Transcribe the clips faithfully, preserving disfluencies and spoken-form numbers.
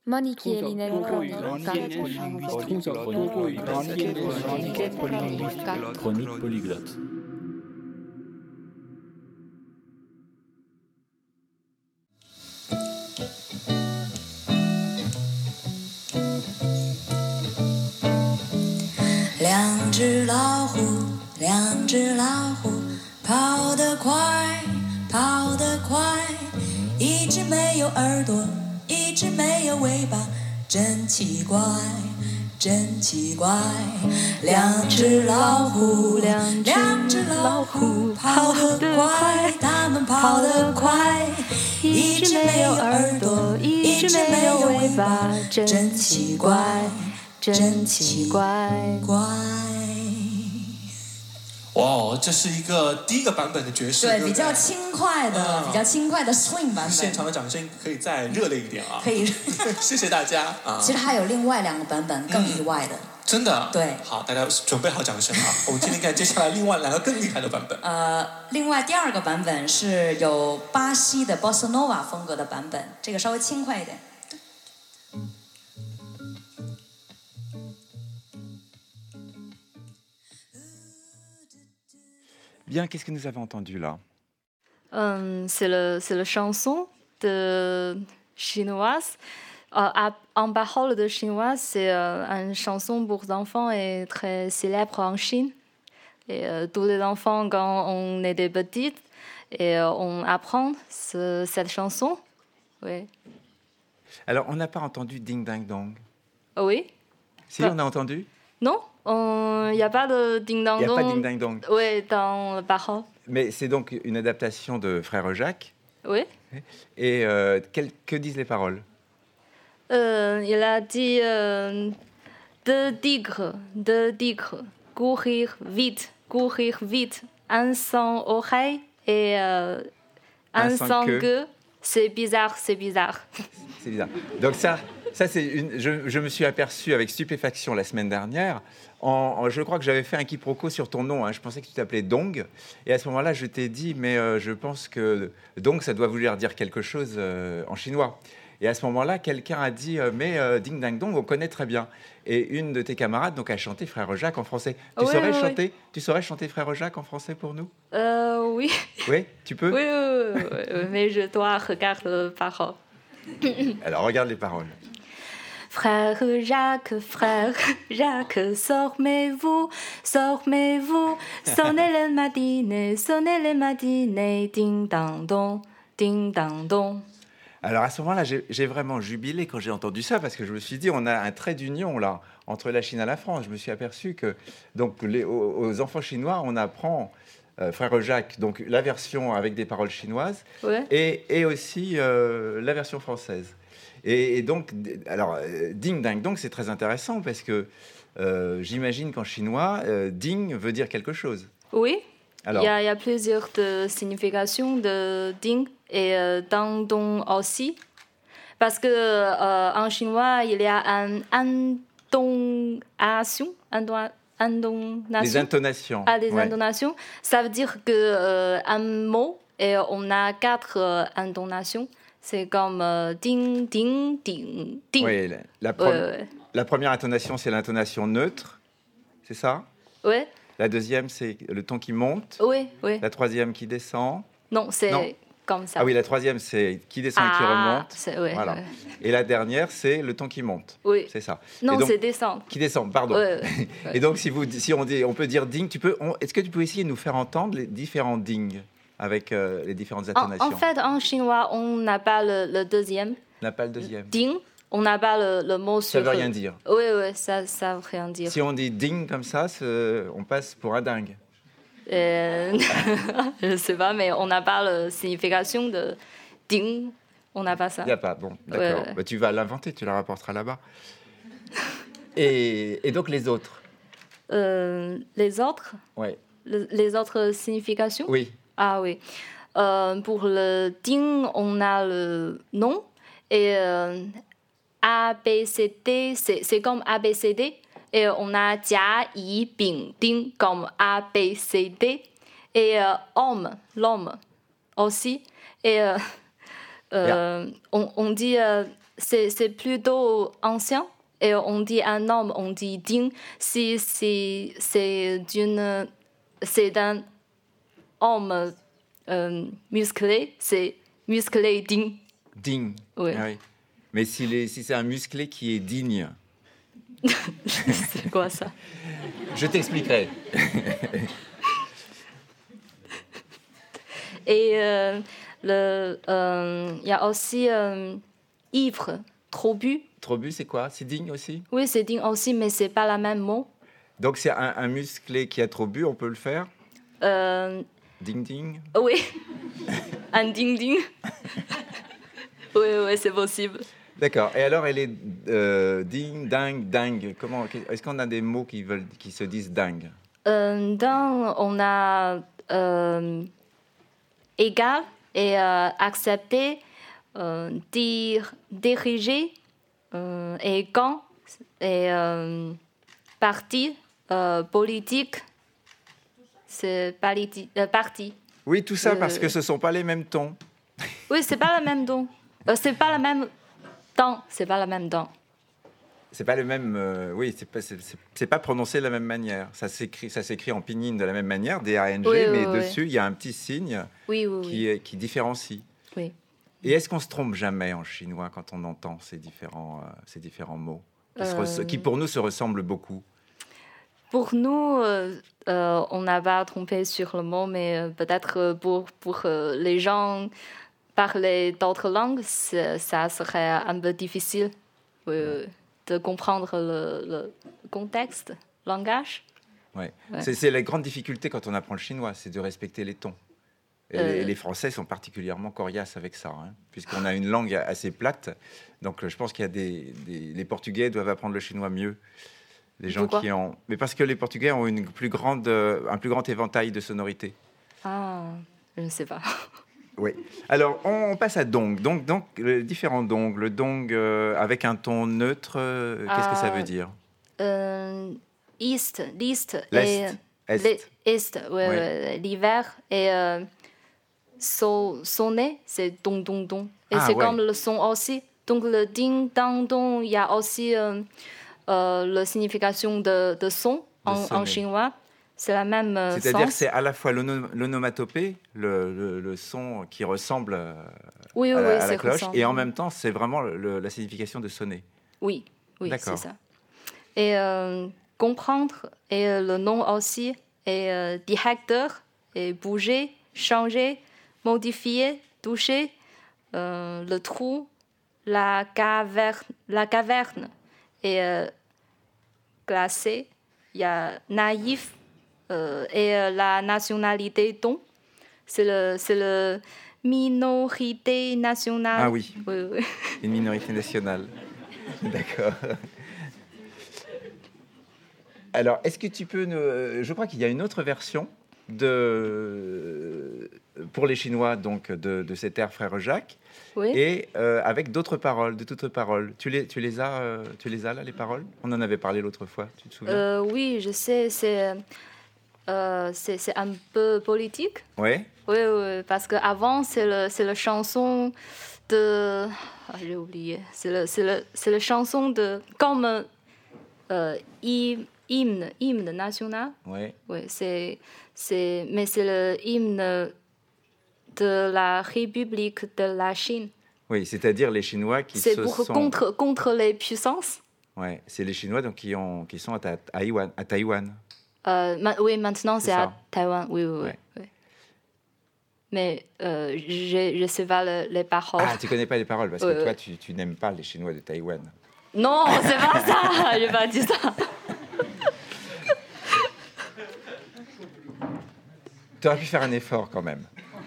Monikieline Chronique polyglotte. « 两只老虎，两只老虎，跑得快，跑得快。一只没有耳朵，一只没有尾巴，真奇怪，真奇怪。两只老虎，两只老虎，跑得快，它们跑得快。一只没有耳朵，一只没有尾巴，真奇怪。”真奇怪怪！ 哇，这是一个第一个版本的爵士， 对， 对， 比较轻快的， 嗯、 比较轻快的 swing 版本。 现场的掌声可以再热烈一点啊！ 可以， 谢谢大家啊！ 其实还有另外两个版本更意外的， 嗯、真的。 对， 好，大家准备好掌声啊！我们听听看接下来另外两个更厉害的版本。 呃，另外第二个版本是有巴西的 Bossa Nova 风格的版本，这个稍微轻快一点。 Bien, qu'est-ce que nous avons entendu là? euh, C'est le, c'est la chanson de chinoise. Euh, en parole de chinoise, c'est euh, une chanson pour enfants et très célèbre en Chine. Et euh, tous les enfants, quand on était petits, et euh, on apprend ce, cette chanson. Oui. Alors, on n'a pas entendu Ding Dang Dong. Oui. Si, bah, on a entendu? Non, il n'y a pas de Ding Dang Dong. Il n'y a pas Ding Dang Dong. Oui, dans la parole. Mais c'est donc une adaptation de Frère Jacques. Oui. Et euh, quel, que disent les paroles? euh, Il a dit euh, deux tigres, deux tigres, courir vite, courir vite, un sans oreille et euh, un, un sans, sans queue. queue. C'est bizarre, c'est bizarre. C'est bizarre. Donc ça, ça c'est une, je, je me suis aperçu avec stupéfaction la semaine dernière. En, en, je crois que j'avais fait un quiproquo sur ton nom. Hein. Je pensais que tu t'appelais Dong. Et à ce moment-là, je t'ai dit, mais euh, je pense que Dong, ça doit vouloir dire quelque chose euh, en chinois. Et à ce moment-là, quelqu'un a dit, euh, mais euh, Ding Dang Dong, on connaît très bien. Et une de tes camarades donc, a chanté Frère Jacques en français. Tu, oui, saurais, oui, chanter, oui. tu saurais chanter Frère Jacques en français pour nous? euh, Oui. Oui, tu peux? Oui, oui, oui, oui, mais je dois regarder les paroles. Alors, regarde les paroles. Frère Jacques, frère Jacques, sormez-vous, sormez-vous, sonnez le matinée, sonnez le matinée, ding dang dong, ding dang dong. Alors à ce moment-là, j'ai, j'ai vraiment jubilé quand j'ai entendu ça, parce que je me suis dit, on a un trait d'union là entre la Chine et la France. Je me suis aperçu que donc les, aux, aux enfants chinois, on apprend euh, Frère Jacques, donc la version avec des paroles chinoises, ouais. et, et aussi euh, la version française. Et, et donc, alors ding dang dong, c'est très intéressant parce que euh, j'imagine qu'en chinois, euh, ding veut dire quelque chose. Oui. Alors, il y a, il y a plusieurs de significations de ding et euh, dang dong aussi, parce que euh, en chinois il y a un intonation, intonation. Les intonations. Ah, les ouais. intonations. Ça veut dire que euh, un mot et on a quatre euh, intonations. C'est comme euh, ding ding ding ding. Oui, la, la, pre- ouais, ouais. la première intonation c'est l'intonation neutre, c'est ça? Oui. La deuxième, c'est le ton qui monte. Oui, oui. La troisième qui descend. Non, c'est non. Comme ça. Ah oui, la troisième, c'est qui descend ah, et qui remonte. C'est, ouais, voilà. Ouais. Et la dernière, c'est le ton qui monte. Oui. C'est ça. Non, donc, c'est descend. Qui descend, pardon. Ouais, ouais. Et donc, si, vous, si on, dit, on peut dire ding, tu peux, on, est-ce que tu peux essayer de nous faire entendre les différents ding avec euh, les différentes intonations? En, en fait, en chinois, on n'a pas le, le deuxième. On n'a pas le deuxième. Ding. On n'a pas le, le mot sur... Ça veut rien dire. Oui, oui, ça ça veut rien dire. Si on dit ding comme ça, on passe pour un dingue. Euh, je ne sais pas, mais on n'a pas la signification de ding. On n'a pas ça. Il n'y a pas, bon, d'accord. Ouais. Bah, tu vas l'inventer, tu la rapporteras là-bas. et, et donc les autres euh, Les autres Ouais. Le, les autres significations? Oui. Ah oui. Euh, pour le ding, on a le nom. Et euh, A, B, C, D, c'est, c'est comme A, B, C, D. Et on a Jia, Yi, Bing, Ding comme A, B, C, D. Et euh, homme, l'homme aussi. Et euh, euh, on, on dit euh, c'est, c'est plutôt ancien. Et on dit un homme, on dit ding. Si, si c'est, d'une, c'est d'un homme euh, musclé, c'est musclé ding. Ding. Oui. Ah oui. Mais si, les, si c'est un musclé qui est digne. C'est quoi ça? Je t'expliquerai. Et euh, le, euh, y a aussi euh, ivre, trop bu. Trop bu, c'est quoi? C'est digne aussi? Oui, c'est ding aussi, mais c'est pas le même mot. Donc c'est un, un musclé qui a trop bu, on peut le faire? Euh, Ding ding. oui, un ding ding. Oui, oui, c'est possible. D'accord. Et alors, elle est euh, ding, dingue, dingue. Comment? Est-ce qu'on a des mots qui veulent, qui se disent dingue? Euh, dans, on a euh, égal et euh, accepter, euh, dire, diriger, euh, et quand, et euh, parti, euh, politique, c'est parti. Euh, parti. Oui, tout ça Euh, parce que ce ne sont pas les mêmes tons. Oui, c'est pas le même don. Euh, c'est pas le même temps. C'est pas le même temps. C'est pas le même. Euh, oui, c'est pas, c'est, c'est, c'est pas prononcé de la même manière. Ça s'écrit, ça s'écrit en pinyin de la même manière, D A N G, Oui, oui, mais oui. dessus il y a un petit signe Oui, oui, qui, oui. qui différencie. oui. Et est-ce qu'on se trompe jamais en chinois quand on entend ces différents, euh, ces différents mots qui, se res- Euh. qui pour nous se ressemblent beaucoup? Pour nous, euh, euh, on n'a pas trompé sur le mot, mais euh, peut-être euh, pour, pour euh, les gens parler d'autres langues, c'est- ça serait un peu difficile euh, de comprendre le, le contexte, le langage. Ouais. Ouais. C'est, c'est la grande difficulté quand on apprend le chinois, c'est de respecter les tons. Et Euh. les, les Français sont particulièrement coriaces avec ça, hein, puisqu'on a une langue assez plate. Donc, euh, je pense qu'il y a des, des- les Portugais doivent apprendre le chinois mieux. Les gens Pourquoi? qui ont, mais parce que les Portugais ont une plus grande, euh, un plus grand éventail de sonorités. Ah, je ne sais pas. Oui. Alors, on, on passe à dong. Donc, donc, les différents dong. Le dong euh, avec un ton neutre, euh, qu'est-ce que ça Ah. veut dire? Euh, East, l'East L'Est. et Est. l'E- Est, ouais, Ouais. ouais, l'hiver et euh, son, sonner, c'est dong dong dong. Et Ah, c'est ouais. comme le son aussi. Donc le ding dang dong, il y a aussi euh, euh, la signification de, de son en, en sonner. chinois. C'est la même euh, C'est-à-dire que sens. c'est à la fois l'ono- l'onomatopée, le, le- le son qui ressemble euh, Oui, à, oui, la, oui, à la c'est cloche, ressemble. et en même temps, c'est vraiment le- la signification de sonner. Oui, oui, D'accord. c'est ça. Et euh, comprendre, et euh, le nom aussi, et euh, directeur, et bouger, changer, modifier, toucher, euh, le trou, la caverne, la caverne et euh, glacé. Il y a naïf euh, et euh, la nationalité don. C'est le, c'est le minorité nationale. Ah oui, Oui, oui. une minorité nationale. D'accord. Alors, est-ce que tu peux nous... Je crois qu'il y a une autre version de... pour les Chinois, donc, de, de cet air Frère Jacques, Oui. et euh, avec d'autres paroles, de toutes paroles. Tu les, tu les as, euh, tu les as là, les paroles? On en avait parlé l'autre fois, tu te souviens? Euh, oui, je sais, c'est, euh, c'est, c'est un peu politique. Ouais. Oui, oui, parce qu'avant, c'est le, c'est la chanson de... Ah, j'ai oublié. C'est le, c'est le, c'est la chanson de... Comme euh, hymne, hymne, hymne national. Ouais. Oui, c'est, c'est, mais c'est le hymne de la République de la Chine. Oui, c'est-à-dire les Chinois qui C'est se pour, sont... contre, contre les puissances. Ouais, c'est les Chinois donc, qui, ont, qui sont à, Ta- à Taïwan. À Taïwan. Euh, ma- oui, maintenant C'est c'est ça. à Taïwan. Oui, oui, oui. Ouais. oui. Mais euh, je ne sais pas le- les paroles. Ah, tu connais pas les paroles parce que Ouais, toi, ouais. tu, tu n'aimes pas les Chinois de Taïwan. Non, c'est pas ça. Je n'ai pas dit ça. Tu aurais pu faire un effort quand même.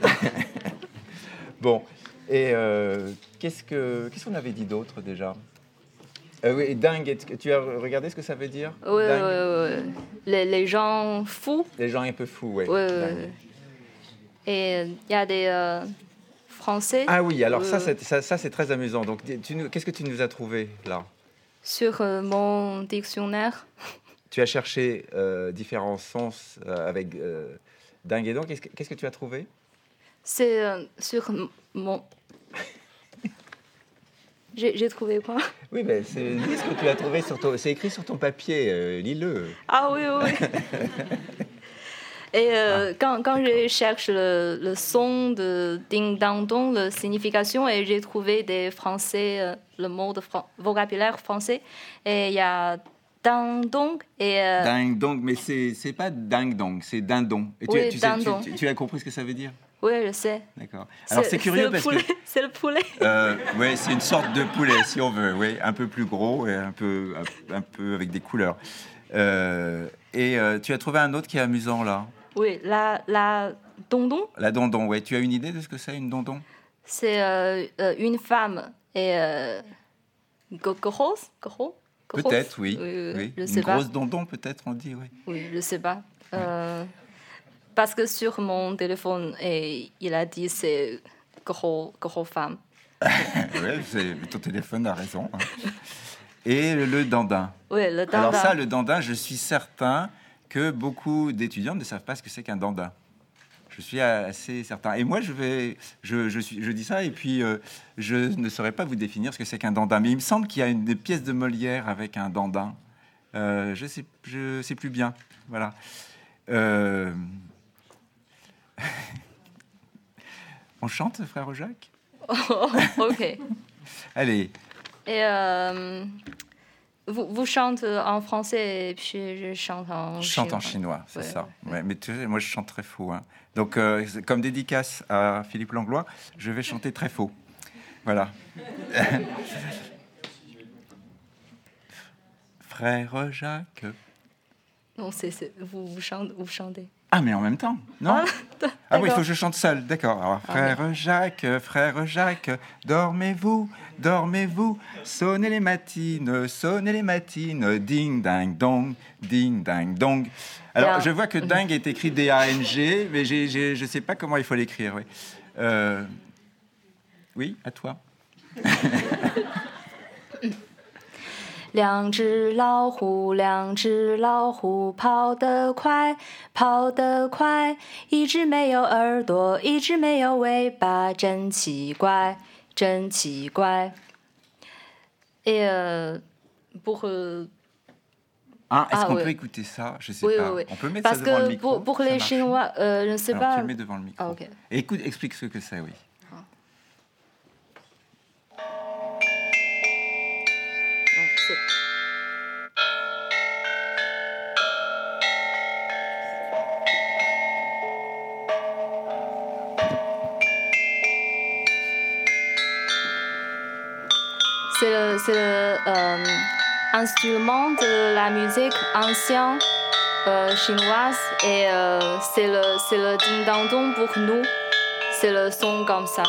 Bon, et euh, qu'est-ce que qu'est-ce qu'on avait dit d'autre déjà? Euh, oui, dingue, est-ce que tu as regardé ce que ça veut dire? Oui, oui, Dingue. oui. Les, les gens fous. Les gens un peu fous, ouais. Oui, oui, Dingue. oui. Et il y a des euh, Français Ah oui, alors ça, Euh. c'est, ça, ça, c'est très amusant. Donc, tu nous- qu'est-ce que tu nous as trouvé là? sur euh, mon dictionnaire. Tu as cherché euh, différents sens euh, avec euh, dingue et donc. Qu'est-ce que, qu'est-ce que tu as trouvé? C'est euh, sur m- mon... J'ai, j'ai trouvé quoi? Oui, ben, c'est lis ce que tu as trouvé sur ton... C'est écrit sur ton papier, euh, lis-le. Ah oui, oui. Et euh, ah, quand, quand je cherche le, le son de ding dang dong, la signification, et j'ai trouvé des français, euh, le mot de fran- vocabulaire français, et il y a ding dong et... Euh... Ding dong, mais c'est, c'est pas ding dong, c'est dindon. Et tu, oui, tu, sais, tu, tu, tu as compris ce que ça veut dire? Oui, je sais. D'accord. Alors c'est, c'est curieux c'est parce poulet, que... C'est le poulet. Euh, oui, c'est une sorte de poulet, si on veut, oui, un peu plus gros et un peu, un, un peu avec des couleurs. Euh, et euh, tu as trouvé un autre qui est amusant, là? Oui, la, la dondon. La dondon, oui. Tu as une idée de ce que c'est, une dondon? C'est euh, euh, une femme et... Euh, Gros, gros, peut-être, oui. oui, oui. Je Une sais grosse pas. dondon, peut-être, on dit, oui. Oui, je sais pas. Euh, parce que sur mon téléphone, et il a dit c'est gros, gros femme. Oui, c'est, ton téléphone a raison. Et le, le dandin. Oui, le dandin. Alors ça, le dandin, je suis certain que beaucoup d'étudiants ne savent pas ce que c'est qu'un dandin. Je suis assez certain. Et moi, je vais, je, je, suis, je dis ça, et puis euh, je ne saurais pas vous définir ce que c'est qu'un dandin. Mais il me semble qu'il y a une des pièces de Molière avec un dandin. Euh, je sais, je sais plus bien. Voilà. Euh... On chante, frère Jacques? Oh, ok. Allez. Et euh, vous, vous chantez en français et puis je chante en je chinois. chante en chinois, c'est ouais, ça. Ouais. Ouais, mais tu sais, moi, je chante très faux. Hein. Donc, euh, comme dédicace à Philippe Langlois, je vais chanter très faux. Voilà. Frère Jacques. Non, c'est, c'est vous, vous, chantez, vous chantez. Ah, mais en même temps, non? Ah, ah oui, il faut que je chante seul, d'accord. Alors, frère ah, oui. Jacques, frère Jacques, dormez-vous, dormez-vous, sonnez les matines, sonnez les matines, ding, ding, dong, ding, ding, dong. Alors, yeah. je vois que dingue est écrit D A N G, mais j'ai, j'ai, je ne sais pas comment il faut l'écrire. Oui, euh... oui, à toi. 两只老虎，两只老虎，跑得快，跑得快。一只没有耳朵，一只没有尾巴，真奇怪，真奇怪。Et euh, pour euh, ah, est-ce ah, qu'on oui. peut écouter ça? Je sais oui, pas. Oui, oui. On peut mettre Parce ça devant que le micro. Pour, pour les Chinois, euh, je ne sais Alors, pas. Tu le mets devant le micro. Ah, okay. Et écoute, explique ce que c'est, oui. C'est le, c'est le euh, instrument de la musique ancienne euh, chinoise et euh, c'est le, c'est le ding dang dong pour nous. C'est le son comme ça.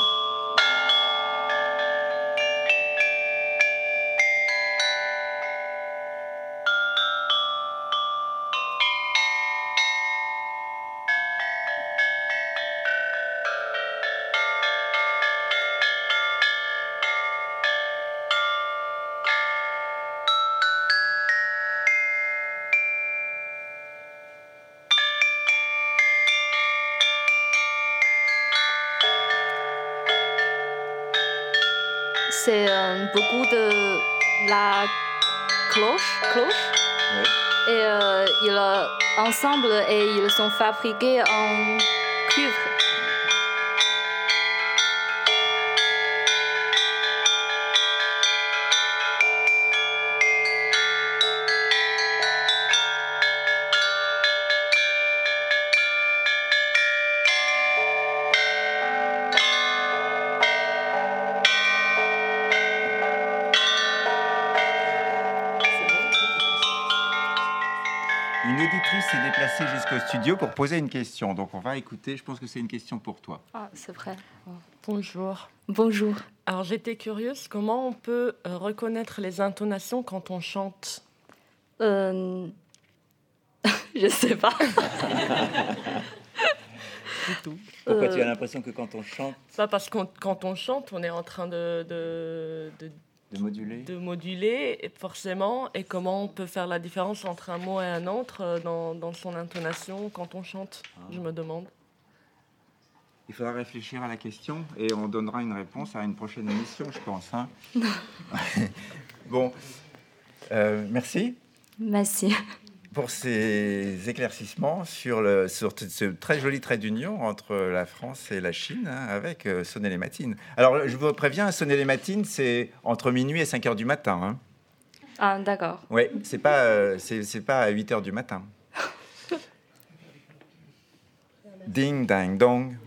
C'est euh, beaucoup de la cloche, cloche. Oui. Et euh, ils ensemble et ils sont fabriqués en cuivre. Une auditrice s'est déplacée jusqu'au studio pour poser une question. Donc, on va écouter. Je pense que c'est une question pour toi. Ah, c'est vrai. Oh. Bonjour. Bonjour. Alors, j'étais curieuse. Comment on peut euh, reconnaître les intonations quand on chante? euh... Je sais pas. Du tout. Pourquoi euh... tu as l'impression que quand on chante... Pas parce que quand on chante, on est en train de... de, de... De moduler. De moduler, forcément. Et comment on peut faire la différence entre un mot et un autre dans, dans son intonation quand on chante, ah. Je me demande. Il faudra réfléchir à la question et on donnera une réponse à une prochaine émission, je pense. Hein. Bon, euh, merci. Merci. Pour ces éclaircissements sur, le, sur ce très joli trait d'union entre la France et la Chine, hein, avec euh, sonner les matines. Alors, je vous préviens, sonner les matines, c'est entre minuit et cinq heures du matin. Hein. Ah, d'accord. Oui, c'est pas, euh, c'est, c'est pas à huit heures du matin. Ding, dang, dong.